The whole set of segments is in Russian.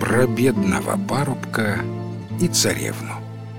про бедного парубка и царевну.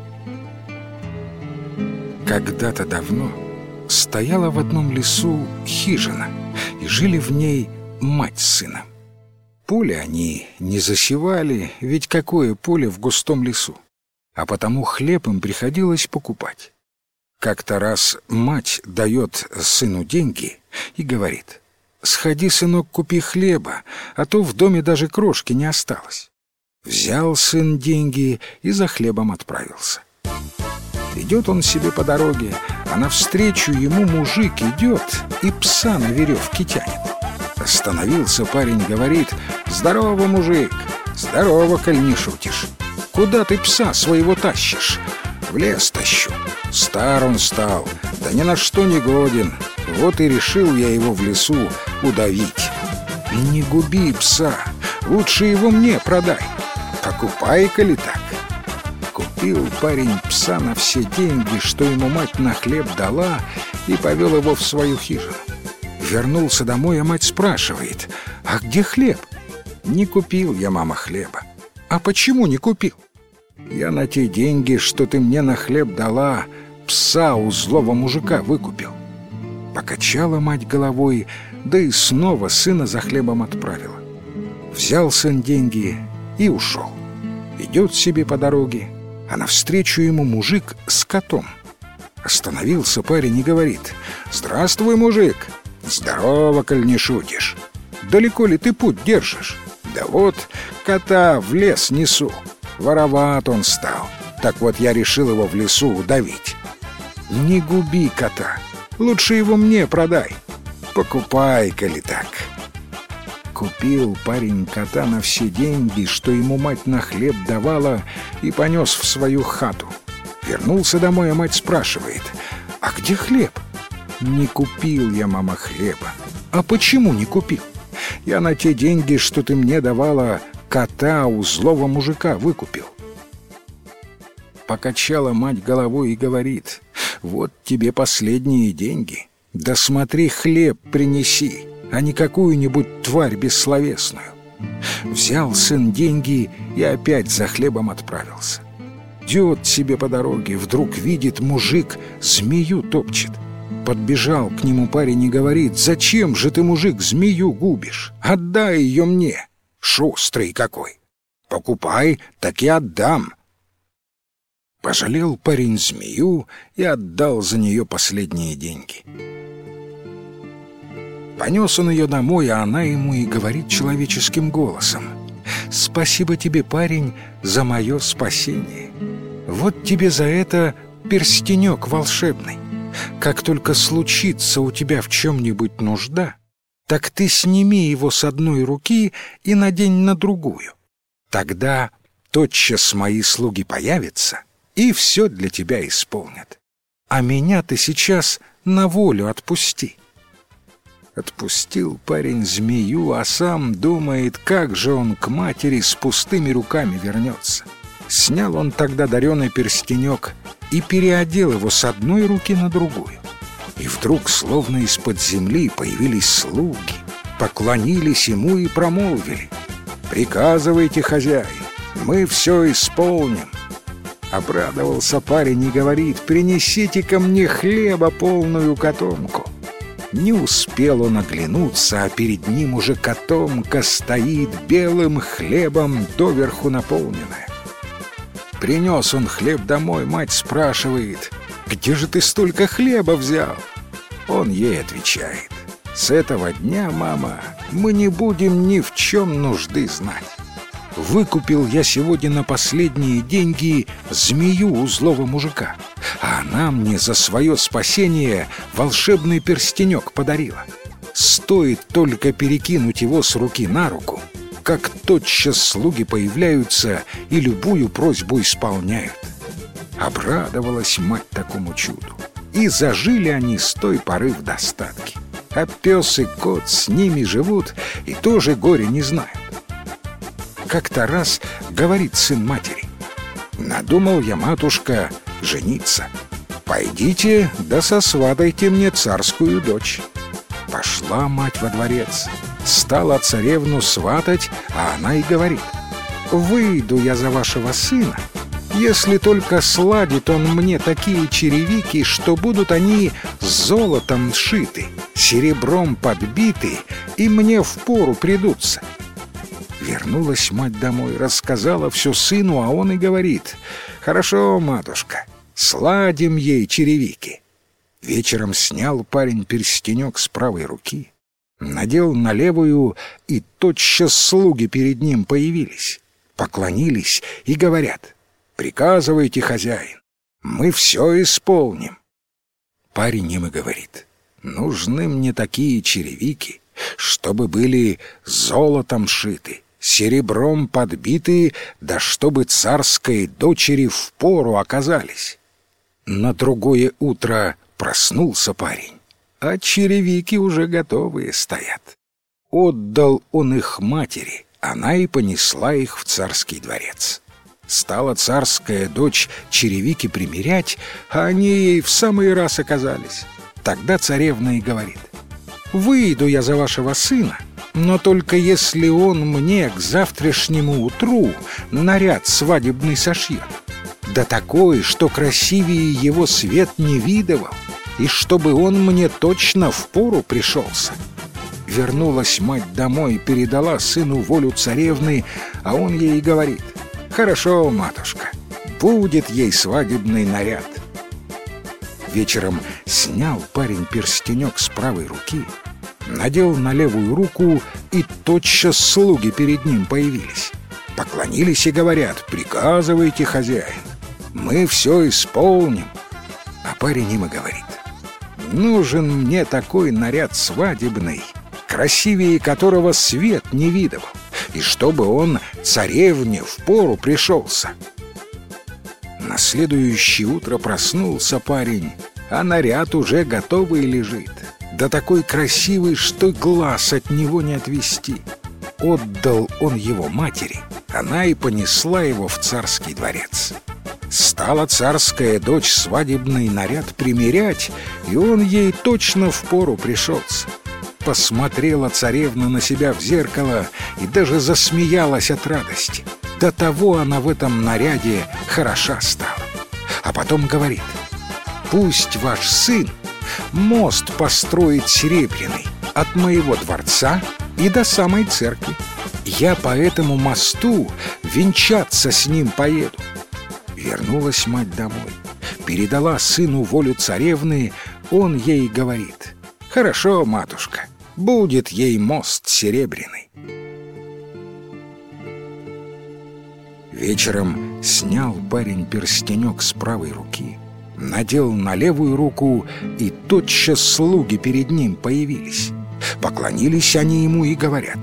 Когда-то давно стояла в одном лесу хижина, и жили в ней мать с сыном. Поле они не засевали, ведь какое поле в густом лесу, а потому хлеб им приходилось покупать. Как-то раз мать дает сыну деньги и говорит: «Сходи, сынок, купи хлеба, а то в доме даже крошки не осталось». Взял сын деньги и за хлебом отправился. Идет он себе по дороге, а навстречу ему мужик идет и пса на веревке тянет. Остановился парень, говорит: «Здорово, мужик!» «Здорово, коль не шутишь. Куда ты пса своего тащишь?» «В лес тащу. Стар он стал, да ни на что не годен. Вот и решил я его в лесу удавить». «Не губи пса, лучше его мне продай. Покупай-ка ли так». Купил парень пса на все деньги, что ему мать на хлеб дала, и повел его в свою хижину. Вернулся домой, а мать спрашивает: «А где хлеб?» «Не купил я, мама, хлеба». «А почему не купил?» «Я на те деньги, что ты мне на хлеб дала, пса у злого мужика выкупил». Покачала мать головой, да и снова сына за хлебом отправила. Взял сын деньги и ушел. Идет себе по дороге, а навстречу ему мужик с котом. Остановился парень и говорит: «Здравствуй, мужик». «Здорово, коль не шутишь. Далеко ли ты путь держишь?» «Да вот, кота в лес несу. Вороват он стал. Так вот я решил его в лесу удавить». «Не губи кота. Лучше его мне продай. Покупай-ка ли так». Купил парень кота на все деньги, что ему мать на хлеб давала, и понес в свою хату. Вернулся домой, а мать спрашивает: «А где хлеб?» «Не купил я, мама, хлеба». «А почему не купил?» «Я на те деньги, что ты мне давала, кота у злого мужика выкупил». Покачала мать головой и говорит: «Вот тебе последние деньги. Да смотри, хлеб принеси, а не какую-нибудь тварь бессловесную». Взял сын деньги и опять за хлебом отправился. Идет себе по дороге, вдруг видит мужик змею топчет. Подбежал к нему парень и говорит: «Зачем же ты, мужик, змею губишь? Отдай ее мне». «Шустрый какой! Покупай, так и отдам». Пожалел парень змею и отдал за нее последние деньги. Понес он ее домой, а она ему и говорит человеческим голосом: «Спасибо тебе, парень, за мое спасение. Вот тебе за это перстенек волшебный. Как только случится у тебя в чем-нибудь нужда, так ты сними его с одной руки и надень на другую. Тогда тотчас мои слуги появятся и все для тебя исполнят. А меня ты сейчас на волю отпусти». Отпустил парень змею, а сам думает, как же он к матери с пустыми руками вернется. Снял он тогда дареный перстенек и переодел его с одной руки на другую. И вдруг, словно из-под земли, появились слуги, поклонились ему и промолвили: «Приказывайте, хозяин, мы все исполним». Обрадовался парень и говорит: «Принесите ко мне хлеба полную котомку». Не успел он оглянуться, а перед ним уже котомка стоит белым хлебом доверху наполненная. Принес он хлеб домой, мать спрашивает: «Где же ты столько хлеба взял?» Он ей отвечает: «С этого дня, мама, мы не будем ни в чем нужды знать. Выкупил я сегодня на последние деньги змею у злого мужика, а она мне за свое спасение волшебный перстенек подарила. Стоит только перекинуть его с руки на руку, как тотчас слуги появляются и любую просьбу исполняют». Обрадовалась мать такому чуду, и зажили они с той поры в достатке. А пес и кот с ними живут и тоже горя не знают. Как-то раз говорит сын матери: «Надумал я, матушка, жениться. Пойдите да сосватайте мне царскую дочь». Пошла мать во дворец, стала царевну сватать, а она и говорит: выйду я за вашего сына, если только сладит он мне такие черевики, что будут они золотом сшиты, серебром подбиты, и мне впору придутся». Вернулась мать домой, рассказала все сыну, а он и говорит: «Хорошо, матушка, сладим ей черевики». Вечером снял парень перстенек с правой руки, надел на левую, и тотчас слуги перед ним появились, поклонились и говорят: «Приказывайте, хозяин, мы все исполним». Парень им и говорит: «Нужны мне такие черевики, чтобы были золотом шиты, серебром подбиты, да чтобы царской дочери впору оказались». На другое утро проснулся парень, а черевики уже готовые стоят. Отдал он их матери, она и понесла их в царский дворец. Стала царская дочь черевики примерять, а они ей в самый раз оказались. Тогда царевна и говорит: «Выйду я за вашего сына, но только если он мне к завтрашнему утру наряд свадебный сошьет, да такой, что красивее его свет не видывал, и чтобы он мне точно впору пришелся». Вернулась мать домой, передала сыну волю царевны, а он ей говорит: «Хорошо, матушка, будет ей свадебный наряд». Вечером снял парень перстенек с правой руки, надел на левую руку, и тотчас слуги перед ним появились, поклонились и говорят: «Приказывайте, хозяин, мы все исполним». А парень им и говорит: «Нужен мне такой наряд свадебный, красивее которого свет не видывал, и чтобы он царевне впору пришелся». На следующее утро проснулся парень, а наряд уже готовый лежит, да такой красивый, что глаз от него не отвести. Отдал он его матери, она и понесла его в царский дворец. Стала царская дочь свадебный наряд примерять, и он ей точно впору пришелся. Посмотрела царевна на себя в зеркало и даже засмеялась от радости. До того она в этом наряде хороша стала. А потом говорит: «Пусть ваш сын мост построит серебряный от моего дворца и до самой церкви. Я по этому мосту венчаться с ним поеду». Вернулась мать домой, передала сыну волю царевны, он ей говорит: «Хорошо, матушка, будет ей мост серебряный». Вечером снял парень перстенек с правой руки, надел на левую руку, и тотчас слуги перед ним появились. Поклонились они ему и говорят: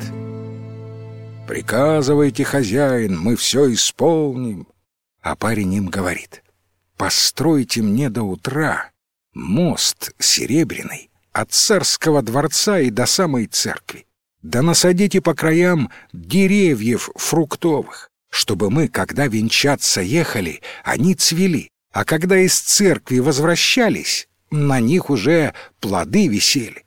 «Приказывайте, хозяин, мы все исполним». А парень им говорит: «Постройте мне до утра мост серебряный от царского дворца и до самой церкви, да насадите по краям деревьев фруктовых, чтобы мы, когда венчаться ехали, они цвели, а когда из церкви возвращались, на них уже плоды висели».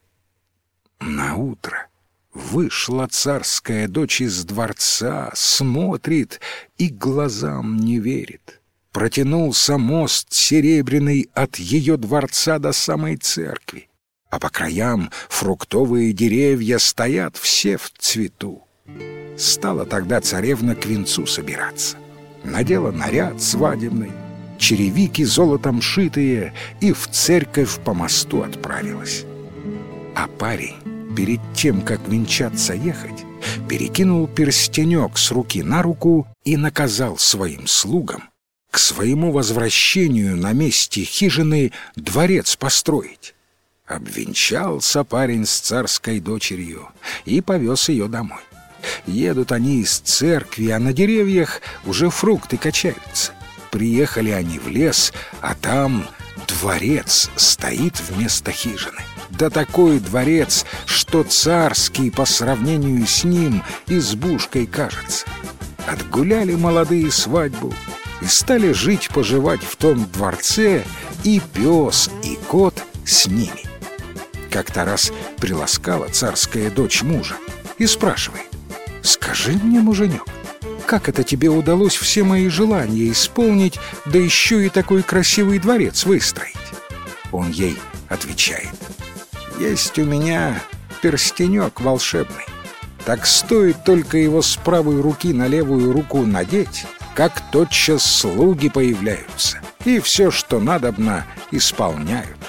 Наутро вышла царская дочь из дворца, смотрит и глазам не верит. Протянулся мост серебряный от ее дворца до самой церкви, а по краям фруктовые деревья стоят все в цвету. Стала тогда царевна к венцу собираться. Надела наряд свадебный, черевики золотом шитые, и в церковь по мосту отправилась. А парень перед тем, как венчаться ехать, перекинул перстенек с руки на руку и наказал своим слугам к своему возвращению на месте хижины дворец построить. Обвенчался парень с царской дочерью и повез ее домой. Едут они из церкви, а на деревьях уже фрукты качаются. Приехали они в лес, а там дворец стоит вместо хижины. Да такой дворец, что царский по сравнению с ним избушкой кажется. Отгуляли молодые свадьбу и стали жить-поживать в том дворце, и пес, и кот с ними. Как-то раз приласкала царская дочь мужа и спрашивает: «Скажи мне, муженек, как это тебе удалось все мои желания исполнить, да еще и такой красивый дворец выстроить?» Он ей отвечает: «Есть у меня перстенек волшебный. Так стоит только его с правой руки на левую руку надеть, как тотчас слуги появляются, и все, что надобно, исполняют».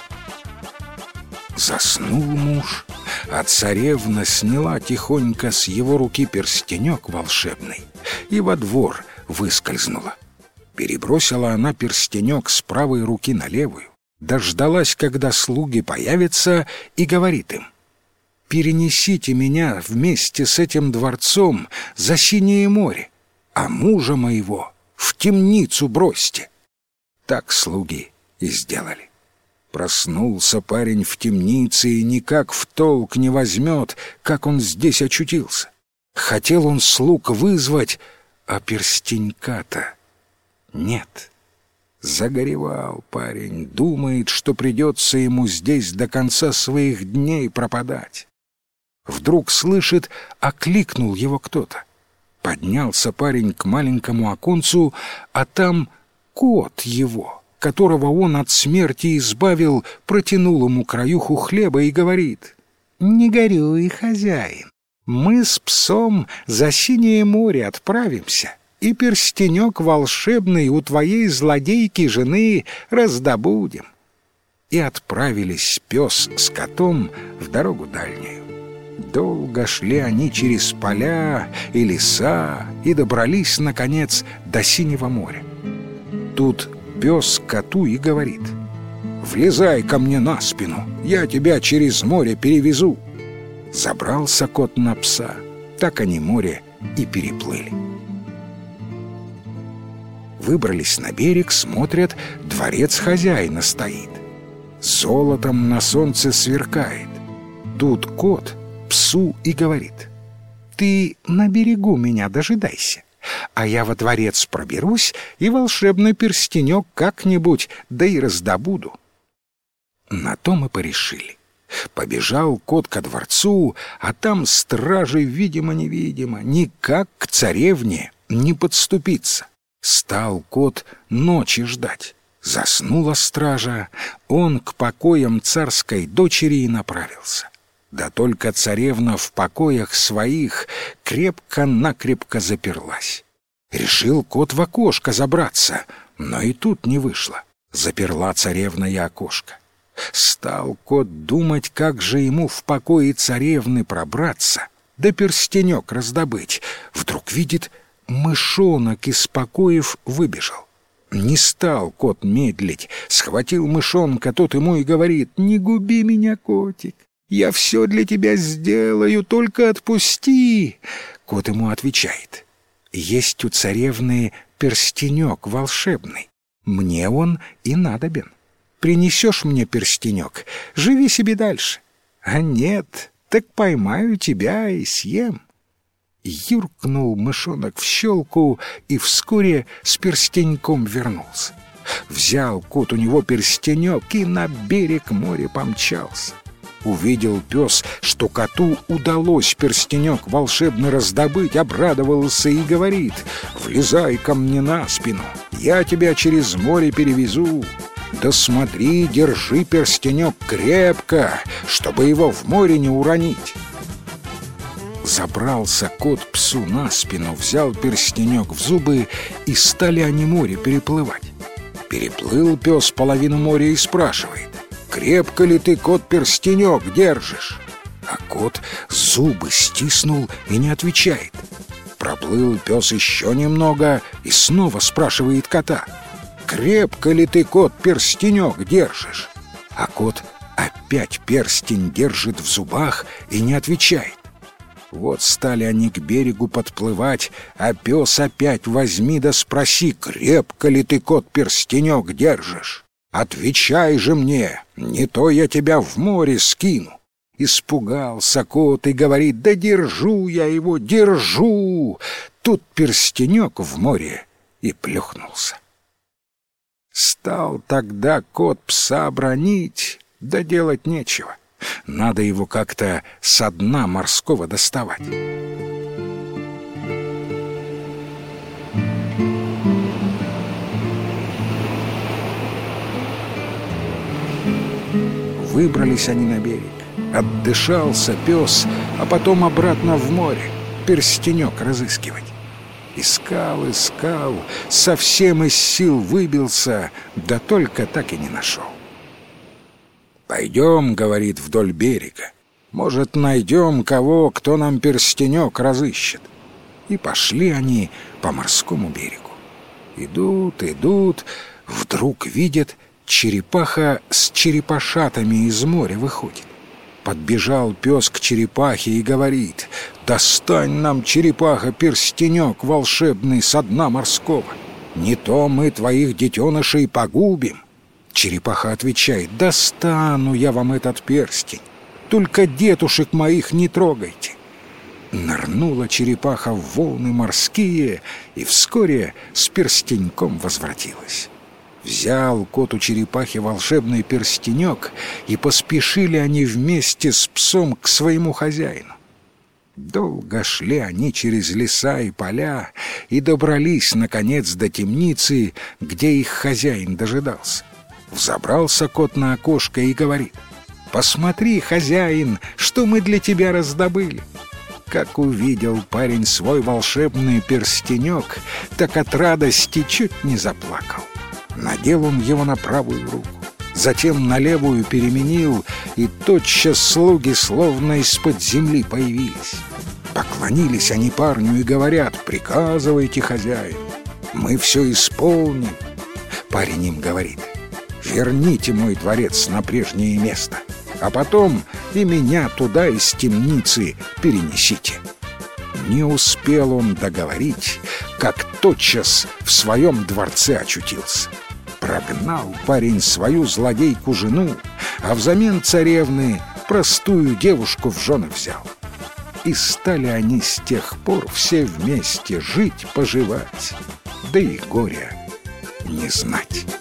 Заснул муж, а царевна сняла тихонько с его руки перстенек волшебный и во двор выскользнула. Перебросила она перстенек с правой руки на левую, дождалась, когда слуги появятся, и говорит им: «Перенесите меня вместе с этим дворцом за синее море, а мужа моего в темницу бросьте». Так слуги и сделали. Проснулся парень в темнице и никак в толк не возьмет, как он здесь очутился. Хотел он слуг вызвать, а перстенька-то нет. Загоревал парень, думает, что придется ему здесь до конца своих дней пропадать. Вдруг слышит, окликнул его кто-то. Поднялся парень к маленькому оконцу, а там кот его, которого он от смерти избавил, протянул ему краюху хлеба и говорит: «Не горюй, хозяин, мы с псом за синее море отправимся, и перстенек волшебный у твоей злодейки жены раздобудем». И отправились пес с котом в дорогу дальнюю. Долго шли они через поля и леса и добрались, наконец, до синего моря. Тут пес коту и говорит: «Влезай ко мне на спину, я тебя через море перевезу». Забрался кот на пса, так они море и переплыли. Выбрались на берег, смотрят, дворец хозяина стоит. Золотом на солнце сверкает. Тут кот псу и говорит: «Ты на берегу меня дожидайся, а я во дворец проберусь и волшебный перстенек как-нибудь да и раздобуду». На то мы порешили. Побежал кот ко дворцу, а там стражи видимо-невидимо, никак к царевне не подступиться. Стал кот ночи ждать. Заснула стража, он к покоям царской дочери и направился. Да только царевна в покоях своих крепко-накрепко заперлась. Решил кот в окошко забраться, но и тут не вышло. Заперла царевна и окошко. Стал кот думать, как же ему в покое царевны пробраться, да перстенек раздобыть. Вдруг видит, мышонок из покоев выбежал. Не стал кот медлить, схватил мышонка, тот ему и говорит: «Не губи меня, котик, я все для тебя сделаю, только отпусти». Кот ему отвечает: «Есть у царевны перстенек волшебный, мне он и надобен. Принесешь мне перстенек, живи себе дальше, а нет, так поймаю тебя и съем». Юркнул мышонок в щелку и вскоре с перстеньком вернулся. Взял кот у него перстенек и на берег моря помчался. Увидел пес, что коту удалось перстенек волшебно раздобыть, обрадовался и говорит: «Влезай ко мне на спину, я тебя через море перевезу. Да смотри, держи перстенек крепко, чтобы его в море не уронить». Забрался кот псу на спину, взял перстенек в зубы, и стали они море переплывать. Переплыл пес половину моря и спрашивает: «Крепко ли ты, кот, перстенек держишь?» А кот зубы стиснул и не отвечает. Проплыл пес еще немного и снова спрашивает кота: «Крепко ли ты, кот, перстенек держишь?» А кот опять перстень держит в зубах и не отвечает. Вот стали они к берегу подплывать, а пес опять возьми да спроси: «Крепко ли ты, кот, перстенек держишь? Отвечай же мне, не то я тебя в море скину». Испугался кот и говорит: «Да держу я его, держу». Тут перстенек в море и плюхнулся. Стал тогда кот пса бранить, да делать нечего. Надо его как-то со дна морского доставать. Выбрались они на берег. Отдышался пес, а потом обратно в море перстенек разыскивать. Искал, искал, совсем из сил выбился, да только так и не нашел. «Пойдем, — говорит, — вдоль берега. Может, найдем кого, кто нам перстенек разыщет». И пошли они по морскому берегу. Идут, идут, вдруг видят, черепаха с черепашатами из моря выходит. Подбежал пес к черепахе и говорит: «Достань нам, черепаха, перстенек волшебный со дна морского. Не то мы твоих детенышей погубим». Черепаха отвечает: «Достану я вам этот перстень, только детушек моих не трогайте». Нырнула черепаха в волны морские и вскоре с перстеньком возвратилась. Взял кот у черепахи волшебный перстенек, и поспешили они вместе с псом к своему хозяину. Долго шли они через леса и поля и добрались, наконец, до темницы, где их хозяин дожидался. Взобрался кот на окошко и говорит: «Посмотри, хозяин, что мы для тебя раздобыли». Как увидел парень свой волшебный перстенек, так от радости чуть не заплакал. Надел он его на правую руку, затем на левую переменил, и тотчас слуги словно из-под земли появились. Поклонились они парню и говорят: «Приказывайте, хозяин, мы все исполним». Парень им говорит: «Верните мой дворец на прежнее место, а потом и меня туда из темницы перенесите». Не успел он договорить, как тотчас в своем дворце очутился. Прогнал парень свою злодейку-жену, а взамен царевны простую девушку в жены взял. И стали они с тех пор все вместе жить-поживать, да и горя не знать.